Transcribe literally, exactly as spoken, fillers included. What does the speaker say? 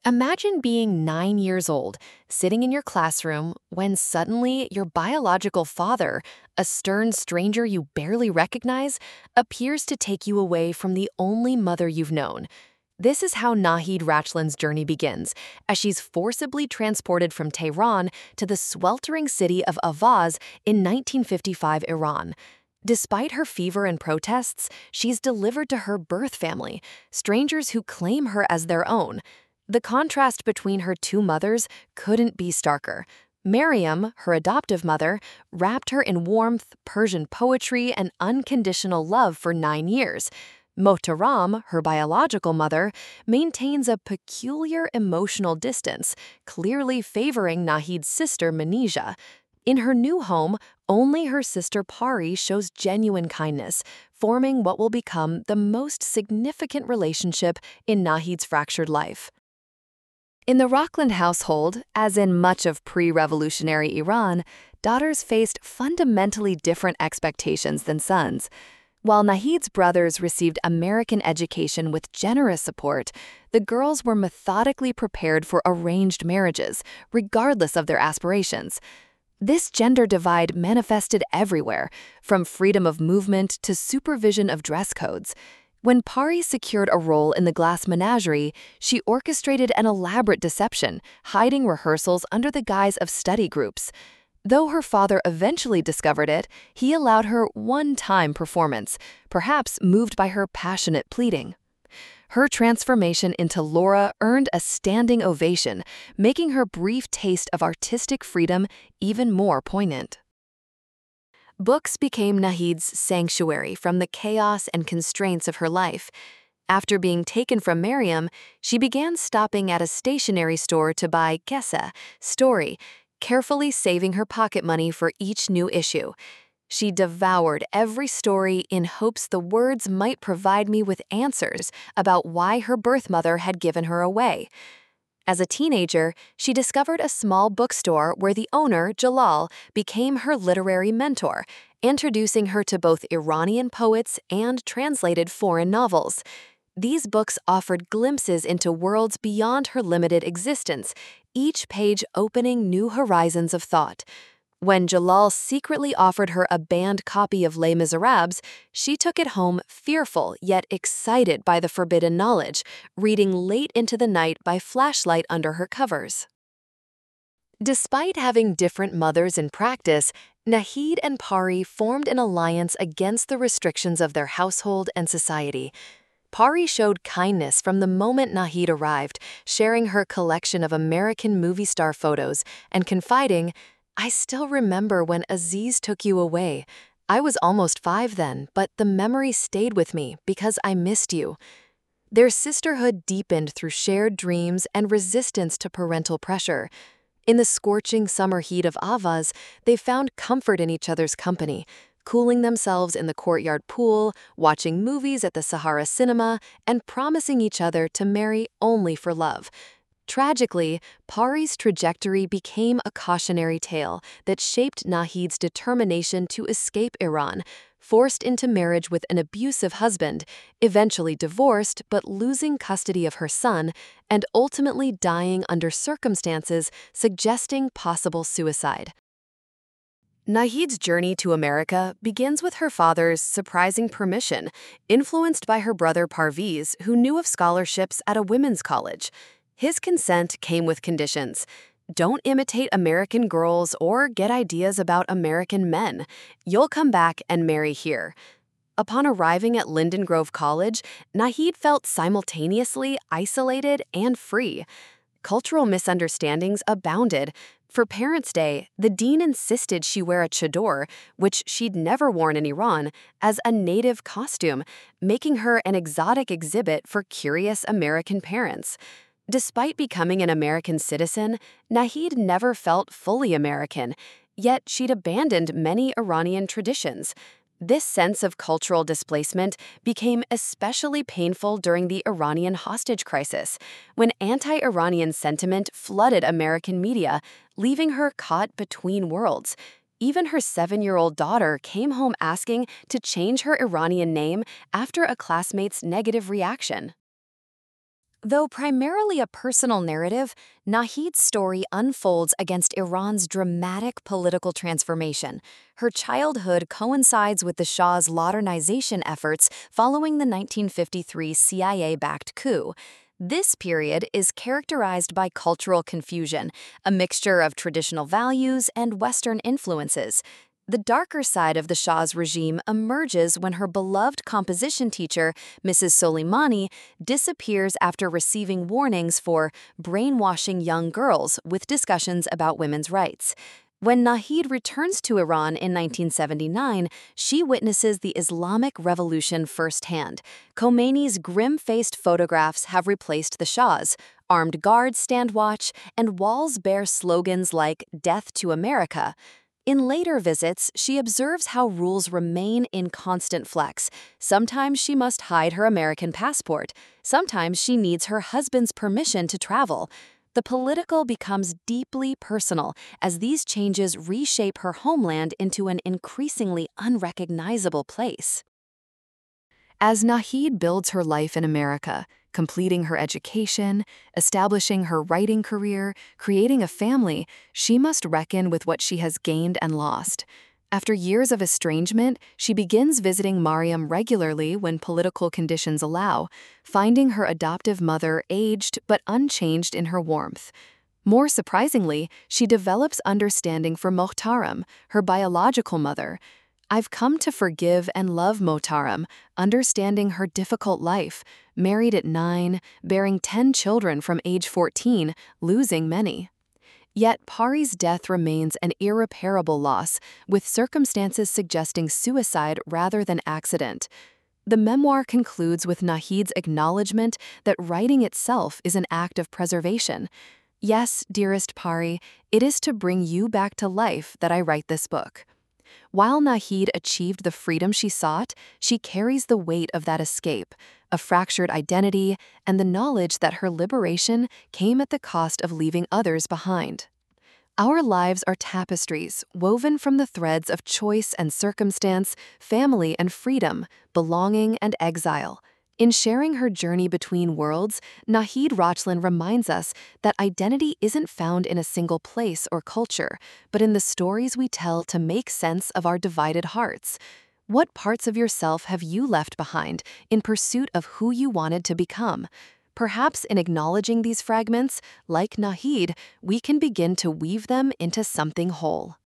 Imagine being nine years old, sitting in your classroom, when suddenly your biological father, a stern stranger you barely recognize, appears to take you away from the only mother you've known. This is how Nahid Rachlan's journey begins, as she's forcibly transported from Tehran to the sweltering city of Avaz in nineteen fifty-five Iran. Despite her fever and protests, she's delivered to her birth family, strangers who claim her as their own. The contrast between her two mothers couldn't be starker. Maryam, her adoptive mother, wrapped her in warmth, Persian poetry, and unconditional love for nine years. Mohtaram, her biological mother, maintains a peculiar emotional distance, clearly favoring Nahid's sister Manija. In her new home, only her sister Pari shows genuine kindness, forming what will become the most significant relationship in Nahid's fractured life. In the Rockland household, as in much of pre-revolutionary Iran, daughters faced fundamentally different expectations than sons. While Nahid's brothers received American education with generous support, the girls were methodically prepared for arranged marriages, regardless of their aspirations. This gender divide manifested everywhere, from freedom of movement to supervision of dress codes. When Pari secured a role in the Glass Menagerie, she orchestrated an elaborate deception, hiding rehearsals under the guise of study groups. Though her father eventually discovered it, he allowed her one-time performance, perhaps moved by her passionate pleading. Her transformation into Laura earned a standing ovation, making her brief taste of artistic freedom even more poignant. Books became Nahid's sanctuary from the chaos and constraints of her life. After being taken from Maryam, she began stopping at a stationery store to buy Kessa, Story, carefully saving her pocket money for each new issue. She devoured every story in hopes the words might provide me with answers about why her birth mother had given her away. As a teenager, she discovered a small bookstore where the owner, Jalal, became her literary mentor, introducing her to both Iranian poets and translated foreign novels. These books offered glimpses into worlds beyond her limited existence, each page opening new horizons of thought. When Jalal secretly offered her a banned copy of Les Miserables, she took it home fearful yet excited by the forbidden knowledge, reading late into the night by flashlight under her covers. Despite having different mothers in practice, Nahid and Pari formed an alliance against the restrictions of their household and society. Pari showed kindness from the moment Nahid arrived, sharing her collection of American movie star photos and confiding, "I still remember when Aziz took you away. I was almost five then, but the memory stayed with me because I missed you." Their sisterhood deepened through shared dreams and resistance to parental pressure. In the scorching summer heat of Avaz, they found comfort in each other's company, cooling themselves in the courtyard pool, watching movies at the Sahara Cinema, and promising each other to marry only for love. Tragically, Pari's trajectory became a cautionary tale that shaped Nahid's determination to escape Iran, forced into marriage with an abusive husband, eventually divorced but losing custody of her son, and ultimately dying under circumstances suggesting possible suicide. Nahid's journey to America begins with her father's surprising permission, influenced by her brother Parviz, who knew of scholarships at a women's college. His consent came with conditions. Don't imitate American girls or get ideas about American men. You'll come back and marry here. Upon arriving at Linden Grove College, Nahid felt simultaneously isolated and free. Cultural misunderstandings abounded. For Parents' Day, the dean insisted she wear a chador, which she'd never worn in Iran, as a native costume, making her an exotic exhibit for curious American parents. Despite becoming an American citizen, Nahid never felt fully American, yet she'd abandoned many Iranian traditions. This sense of cultural displacement became especially painful during the Iranian hostage crisis, when anti-Iranian sentiment flooded American media, leaving her caught between worlds. Even her seven-year-old daughter came home asking to change her Iranian name after a classmate's negative reaction. Though primarily a personal narrative, Nahid's story unfolds against Iran's dramatic political transformation. Her childhood coincides with the Shah's modernization efforts following the nineteen fifty-three C I A-backed coup. This period is characterized by cultural confusion, a mixture of traditional values and Western influences. The darker side of the Shah's regime emerges when her beloved composition teacher, Missus Soleimani, disappears after receiving warnings for brainwashing young girls with discussions about women's rights. When Nahid returns to Iran in nineteen seventy-nine, she witnesses the Islamic Revolution firsthand. Khomeini's grim-faced photographs have replaced the Shah's. Armed guards stand watch, and walls bear slogans like "Death to America." In later visits, she observes how rules remain in constant flex. Sometimes she must hide her American passport. Sometimes she needs her husband's permission to travel. The political becomes deeply personal as these changes reshape her homeland into an increasingly unrecognizable place. As Nahid builds her life in America, completing her education, establishing her writing career, creating a family, she must reckon with what she has gained and lost. After years of estrangement, she begins visiting Mariam regularly when political conditions allow, finding her adoptive mother aged but unchanged in her warmth. More surprisingly, she develops understanding for Mokhtaram, her biological mother. I've come to forgive and love Mokhtaram, understanding her difficult life, married at nine, bearing ten children from age fourteen, losing many. Yet Pari's death remains an irreparable loss, with circumstances suggesting suicide rather than accident. The memoir concludes with Nahid's acknowledgement that writing itself is an act of preservation. Yes, dearest Pari, it is to bring you back to life that I write this book. While Nahid achieved the freedom she sought, she carries the weight of that escape, a fractured identity, and the knowledge that her liberation came at the cost of leaving others behind. Our lives are tapestries woven from the threads of choice and circumstance, family and freedom, belonging and exile. In sharing her journey between worlds, Nahid Rachlan reminds us that identity isn't found in a single place or culture, but in the stories we tell to make sense of our divided hearts. What parts of yourself have you left behind in pursuit of who you wanted to become? Perhaps in acknowledging these fragments, like Nahid, we can begin to weave them into something whole.